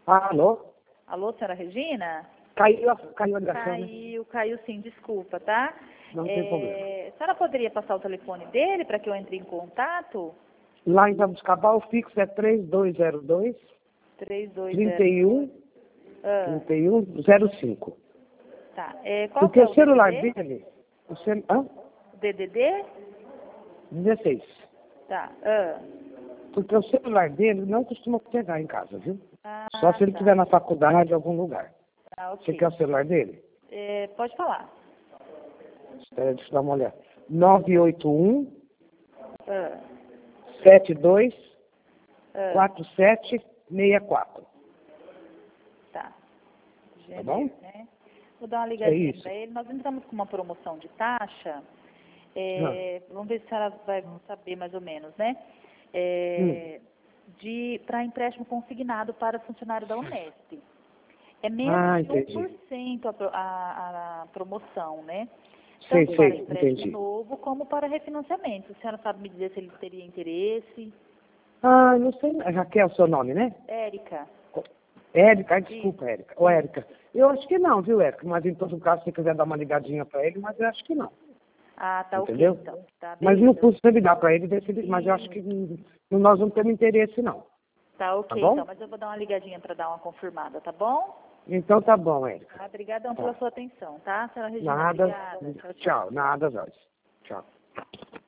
Alô? Alô, senhora Regina? Caiu a ligação, né? Caiu sim, desculpa, tá? Não tem problema. A senhora poderia passar o telefone dele para que eu entre em contato? Lá em Jabuticabal, o fixo é 3202 3202. 3105. Tá. Qual Porque que é o o celular DDD? dele... DDD? 16. Tá. Porque o celular dele não costuma pegar em casa, viu? Só se ele Tá. estiver na faculdade, em algum lugar. Tá, Você ok. quer o celular dele? Pode falar. Espera, deixa eu dar uma olhada. 981 Ah, 72 ah, 4764. tá. Tá bom? Né? Vou dar uma É ligadinha isso. para ele. Nós entramos com uma promoção de taxa. Ah. Vamos ver se ela vai saber mais ou menos, né? Para empréstimo consignado para funcionário da Unesp. É menos de Entendi. 1% a promoção, né? Sei, Tanto para empréstimo entendi. novo como para refinanciamento. A senhora sabe me dizer se ele teria interesse? Não sei. Raquel, seu nome, né? Érica. Érica, desculpa, Érica. Ô, Érica, eu acho que não, viu, Érica? Mas em todo caso, se você quiser dar uma ligadinha para ele, mas eu acho que não. Ah, tá, Entendeu? ok, então. Tá, Mas não beleza. custa ligar para ele, mas eu acho que nós não temos interesse, não. Tá, Tá ok, bom? então. Mas eu vou dar uma ligadinha para dar uma confirmada, tá bom? Então tá bom, Érica. Obrigadão Tá. pela sua atenção, tá, senhora Regina? Nada. Obrigada. Tchau, tchau. Tchau, nada, Jorge. Tchau.